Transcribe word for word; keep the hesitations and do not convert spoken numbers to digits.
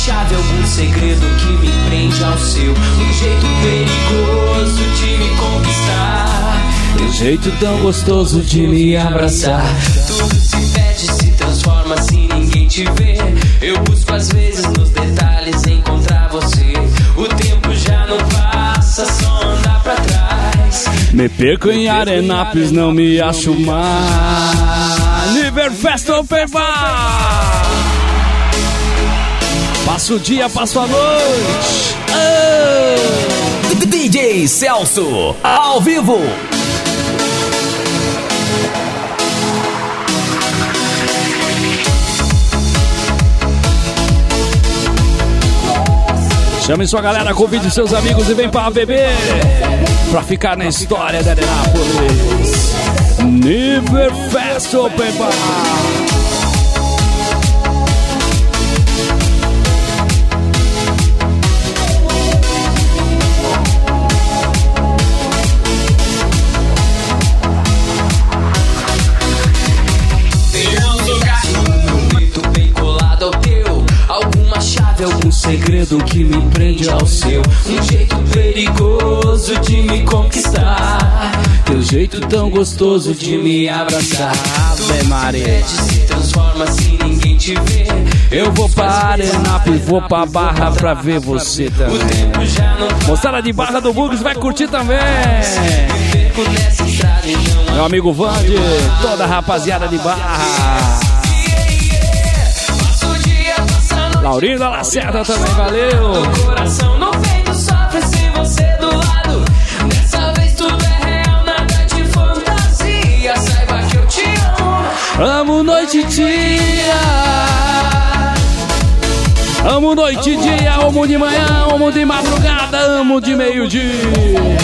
chave, algum segredo que me prende ao seu. Um jeito perigoso de me conquistar. Teu jeito tão gostoso de me abraçar. Tudo se perde, se transforma se ninguém te vê. Eu busco às vezes nos detalhes encontrar você. O tempo já não passa, só andar pra trás. Me perco em Arenápolis, não me acho mais. Niver Fest Open Bar. Passo o dia, passo a noite. Oh. D J Celso, ao vivo. Chame sua galera, convide seus amigos e vem pra beber, pra ficar na história da Arenápolis. Niver Fest Open Bar. Algum segredo que me prende ao seu. Um jeito perigoso de me conquistar. Teu jeito tão gostoso de me abraçar. Ave Maria. Se transforma se ninguém te vê. Eu vou pra Arenápolis, vou pra Barra pra ver você também. Moçada de Barra do Bugs vai curtir também. Meu amigo Vande, toda a rapaziada de Barra. Laurinho da Lacerda também, valeu! O coração no peito sofre se você do lado. Dessa vez tudo é real, nada de fantasia. Saiba que eu te amo. Amo noite e dia. Amo noite e dia, amo de manhã, amo de madrugada, amo de meio-dia.